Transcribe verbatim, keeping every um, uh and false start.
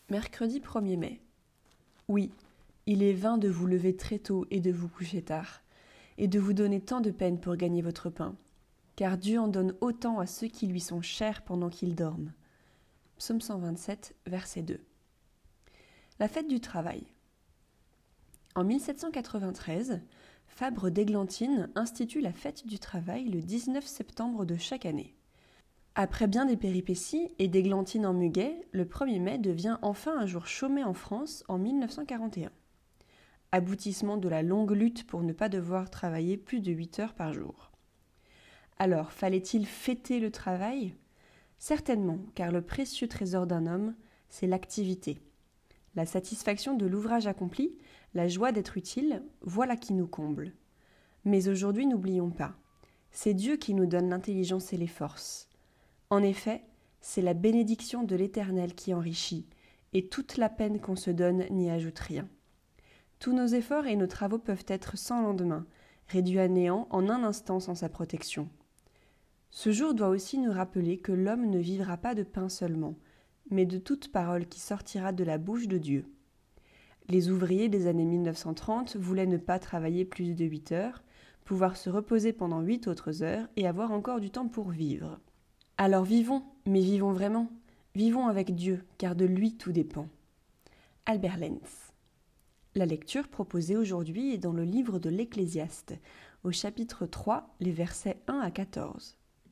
Mercredi premier mai. Oui, il est vain de vous lever très tôt et de vous coucher tard, et de vous donner tant de peine pour gagner votre pain, car Dieu en donne autant à ceux qui lui sont chers pendant qu'ils dorment. Psaume cent vingt-sept, verset deux. La fête du travail. En mille sept cent quatre-vingt-treize, Fabre d'Églantine institue la fête du travail le dix-neuf septembre de chaque année. Après bien des péripéties et d'Églantine en muguet, le premier mai devient enfin un jour chômé en France en mille neuf cent quarante et un. Aboutissement de la longue lutte pour ne pas devoir travailler plus de huit heures par jour. Alors, fallait-il fêter le travail ? Certainement, car le précieux trésor d'un homme, c'est l'activité. La satisfaction de l'ouvrage accompli, la joie d'être utile, voilà qui nous comble. Mais aujourd'hui, n'oublions pas, c'est Dieu qui nous donne l'intelligence et les forces. En effet, c'est la bénédiction de l'Éternel qui enrichit, et toute la peine qu'on se donne n'y ajoute rien. Tous nos efforts et nos travaux peuvent être sans lendemain, réduits à néant en un instant sans sa protection. Ce jour doit aussi nous rappeler que l'homme ne vivra pas de pain seulement, mais de toute parole qui sortira de la bouche de Dieu. Les ouvriers des années mille neuf cent trente voulaient ne pas travailler plus de huit heures, pouvoir se reposer pendant huit autres heures et avoir encore du temps pour vivre. Alors vivons, mais vivons vraiment. Vivons avec Dieu, car de lui tout dépend. Albert Lenz. La lecture proposée aujourd'hui est dans le livre de l'Ecclésiaste, au chapitre trois, les versets un à quatorze.